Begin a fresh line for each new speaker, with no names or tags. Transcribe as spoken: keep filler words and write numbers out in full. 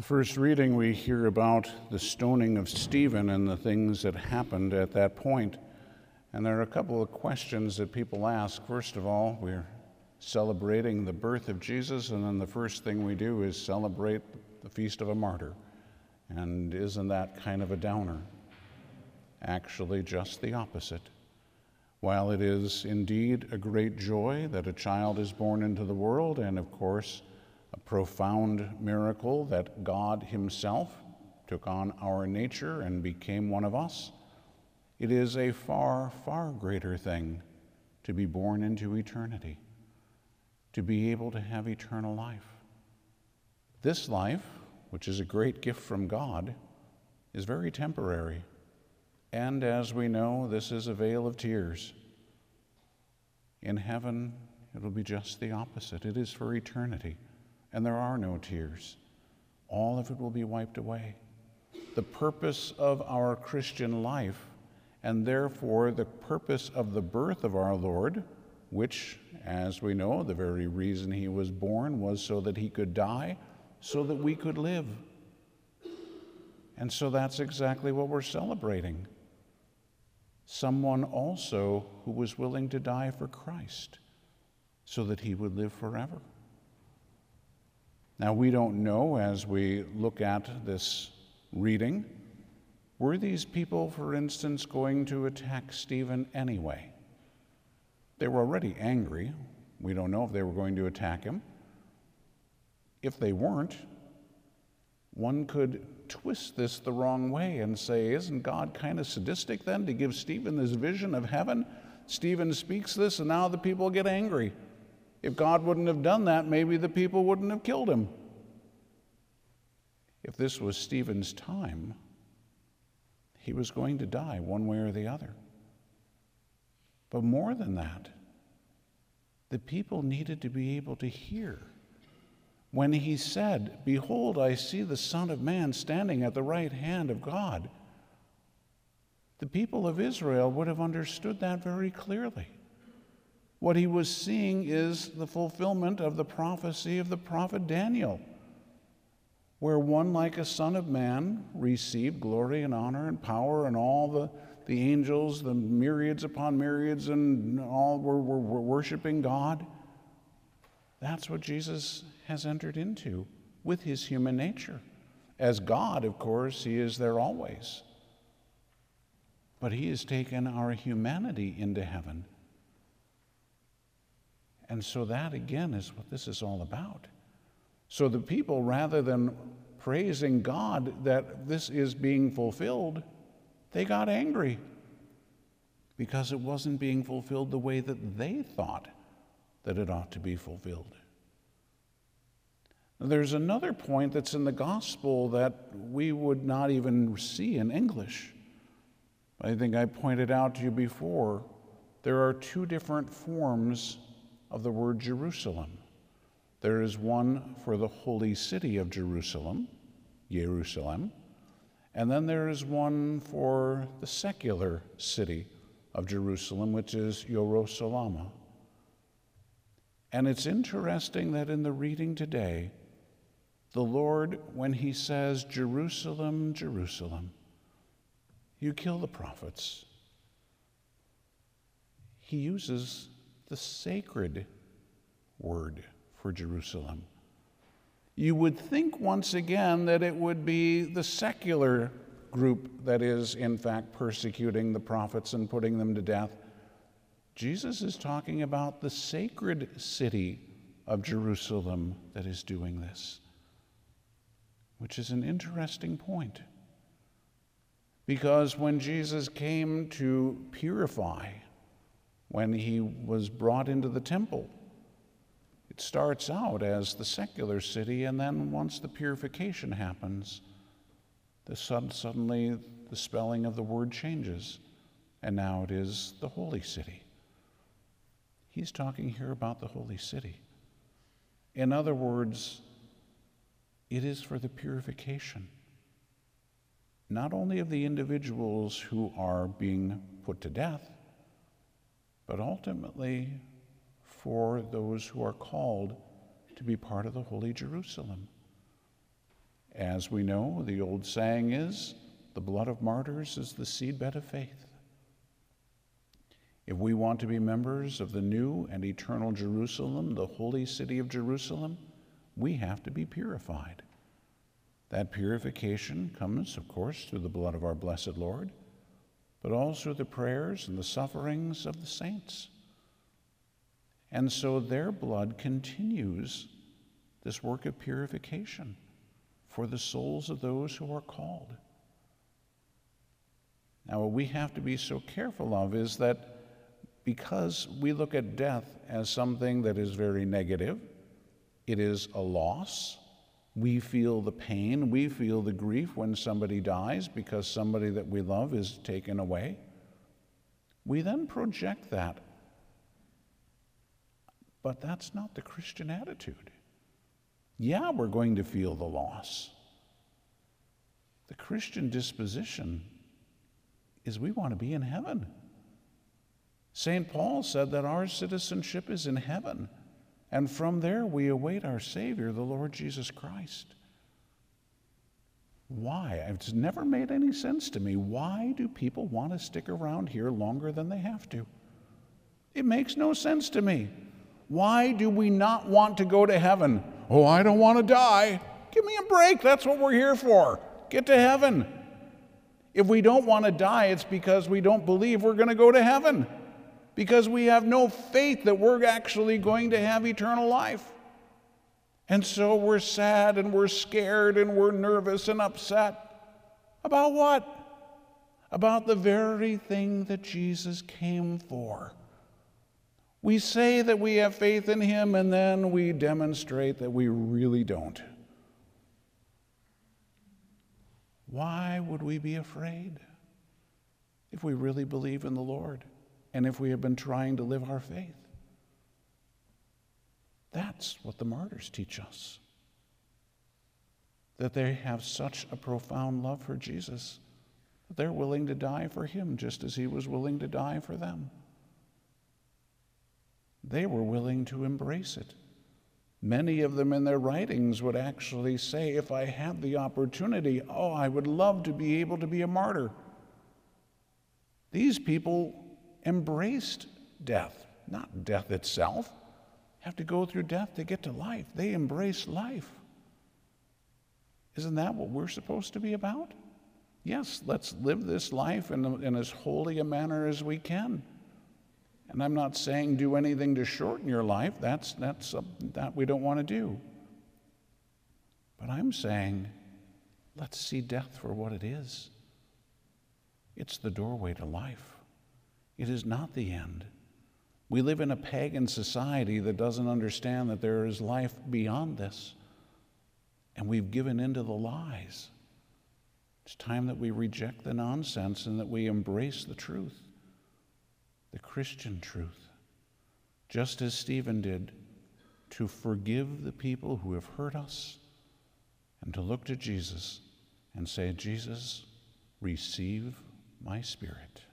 The first reading, we hear about the stoning of Stephen and the things that happened at that point. And there are a couple of questions that people ask. First of all, we're celebrating the birth of Jesus, and then the first thing we do is celebrate the feast of a martyr. And isn't that kind of a downer? Actually, just the opposite. While it is indeed a great joy that a child is born into the world, and of course, a profound miracle that God himself took on our nature and became one of us, it is a far, far greater thing to be born into eternity, to be able to have eternal life. This life, which is a great gift from God, is very temporary. And as we know, this is a vale of tears. In heaven, it will be just the opposite. It is for eternity. And there are no tears. All of it will be wiped away. The purpose of our Christian life, and therefore the purpose of the birth of our Lord, which, as we know, the very reason he was born was so that he could die, so that we could live. And so that's exactly what we're celebrating. Someone also who was willing to die for Christ, so that he would live forever. Now, we don't know, as we look at this reading, were these people, for instance, going to attack Stephen anyway? They were already angry. We don't know if they were going to attack him. If they weren't, one could twist this the wrong way and say, isn't God kind of sadistic then to give Stephen this vision of heaven? Stephen speaks this and now the people get angry. If God wouldn't have done that, maybe the people wouldn't have killed him. If this was Stephen's time, he was going to die one way or the other. But more than that, the people needed to be able to hear. When he said, "Behold, I see the Son of Man standing at the right hand of God," the people of Israel would have understood that very clearly. What he was seeing is the fulfillment of the prophecy of the prophet Daniel, where one like a son of man received glory and honor and power, and all the, the angels, the myriads upon myriads, and all were, were, were worshiping God. That's what Jesus has entered into with his human nature. As God, of course, he is there always. But he has taken our humanity into heaven. And so that, again, is what this is all about. So the people, rather than praising God that this is being fulfilled, they got angry because it wasn't being fulfilled the way that they thought that it ought to be fulfilled. Now, there's another point that's in the gospel that we would not even see in English. I think I pointed out to you before, there are two different forms of the word Jerusalem. There is one for the holy city of Jerusalem, Jerusalem, and then there is one for the secular city of Jerusalem, which is Jerusalem. And it's interesting that in the reading today, the Lord, when he says, "Jerusalem, Jerusalem, you kill the prophets," he uses the sacred word for Jerusalem. You would think once again that it would be the secular group that is in fact persecuting the prophets and putting them to death. Jesus is talking about the sacred city of Jerusalem that is doing this, which is an interesting point. Because when Jesus came to purify, when he was brought into the temple, it starts out as the secular city, and then once the purification happens, the sud- suddenly the spelling of the word changes, and now it is the holy city. He's talking here about the holy city. In other words, it is for the purification, not only of the individuals who are being put to death, but ultimately for those who are called to be part of the Holy Jerusalem. As we know, the old saying is, the blood of martyrs is the seedbed of faith. If we want to be members of the new and eternal Jerusalem, the holy city of Jerusalem, we have to be purified. That purification comes, of course, through the blood of our blessed Lord, but also the prayers and the sufferings of the saints. And so their blood continues this work of purification for the souls of those who are called. Now, what we have to be so careful of is that because we look at death as something that is very negative, it is a loss. We feel the pain, we feel the grief when somebody dies because somebody that we love is taken away. We then project that. But that's not the Christian attitude. Yeah, we're going to feel the loss. The Christian disposition is we want to be in heaven. Saint Paul said that our citizenship is in heaven, and from there we await our Savior, the Lord Jesus Christ. Why? It's never made any sense to me. Why do people want to stick around here longer than they have to? It makes no sense to me. Why do we not want to go to heaven? Oh, I don't want to die. Give me a break. That's what we're here for. Get to heaven. If we don't want to die, it's because we don't believe we're going to go to heaven, because we have no faith that we're actually going to have eternal life. And so we're sad and we're scared and we're nervous and upset. About what? About the very thing that Jesus came for. We say that we have faith in him, and then we demonstrate that we really don't. Why would we be afraid if we really believe in the Lord and if we have been trying to live our faith? That's what the martyrs teach us, that they have such a profound love for Jesus that they're willing to die for him just as he was willing to die for them. They were willing to embrace it. Many of them in their writings would actually say, if I had the opportunity, oh, I would love to be able to be a martyr. These people embraced death, not death itself. Have to go through death to get to life. They embrace life. Isn't that what we're supposed to be about? Yes, let's live this life in, in as holy a manner as we can. And I'm not saying do anything to shorten your life. That's, that's uh, that we don't want to do. But I'm saying let's see death for what it is. It's the doorway to life. It is not the end. We live in a pagan society that doesn't understand that there is life beyond this. And we've given into the lies. It's time that we reject the nonsense and that we embrace the truth. The Christian truth, just as Stephen did, to forgive the people who have hurt us and to look to Jesus and say, Jesus, receive my spirit.